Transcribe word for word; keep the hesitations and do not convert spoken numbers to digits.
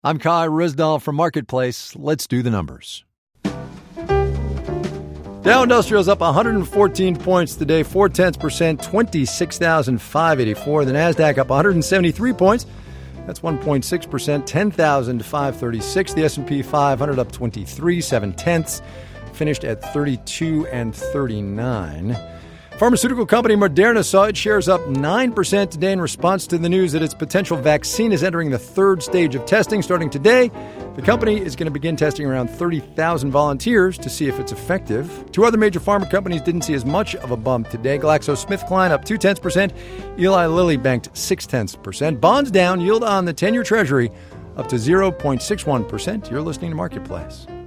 I'm Kai Rizdal from Marketplace. Let's do the numbers. Dow Industrial's up one hundred fourteen points today, four tenths percent, twenty-six thousand five hundred eighty-four. The Nasdaq up one hundred seventy-three points. That's one point six percent, ten thousand five hundred thirty-six. The S and P five hundred up twenty-three, seven tenths, finished at thirty-two and thirty-nine. Pharmaceutical company Moderna saw its shares up nine percent today in response to the news that its potential vaccine is entering the third stage of testing. Starting today, the company is going to begin testing around thirty thousand volunteers to see if it's effective. Two other major pharma companies didn't see as much of a bump today. GlaxoSmithKline up two tenths percent. Eli Lilly banked six tenths percent. Bonds down, yield on the ten-year Treasury up to zero point six one percent. You're listening to Marketplace.